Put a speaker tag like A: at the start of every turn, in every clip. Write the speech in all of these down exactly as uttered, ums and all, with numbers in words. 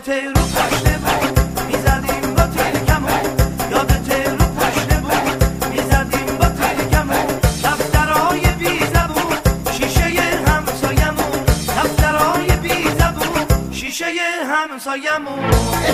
A: یادته رو پشته بود میزدیم با ترکمون، یادته رو پشته بود میزدیم با ترکمون، دفترهای بی زبون شیشه همسایمون، دفترهای بی زبون شیشه همسایمون.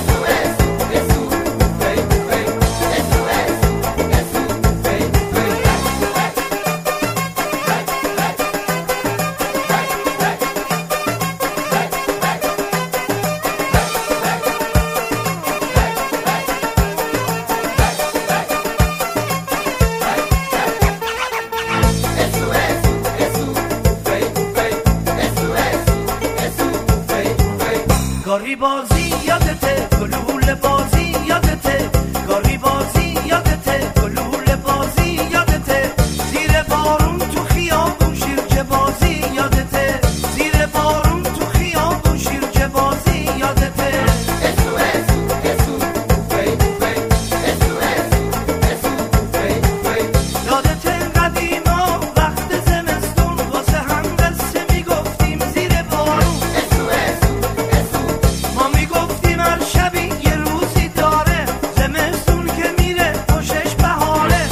A: گاری بازی یادته، گلوله بازی یادته، گاری بازی یادته، گلوله بازی یادته، زیر بارون تو خیابون شیرجه بازی یادته، زیر بارون تو خیابون شیرجه بازی یادته. یادته قدیما وقت زمستون واسه هم قصه میگفتیم زیر بارون، ما میگفتیم هر شبی یه روزی داره، زمستون که میره خوشش بهاره.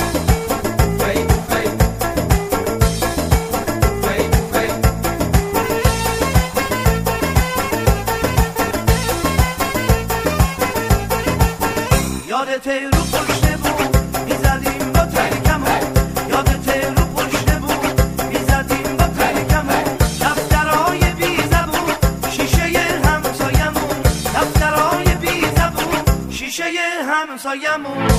A: یادته رو پشته بود میزدیم با ترکمون، یادته رو پشته بود میزدیم با ترکمون، دفترهای بی زبون شیشه همسایمون، دفترهای بی زبون شیشه همسایمون.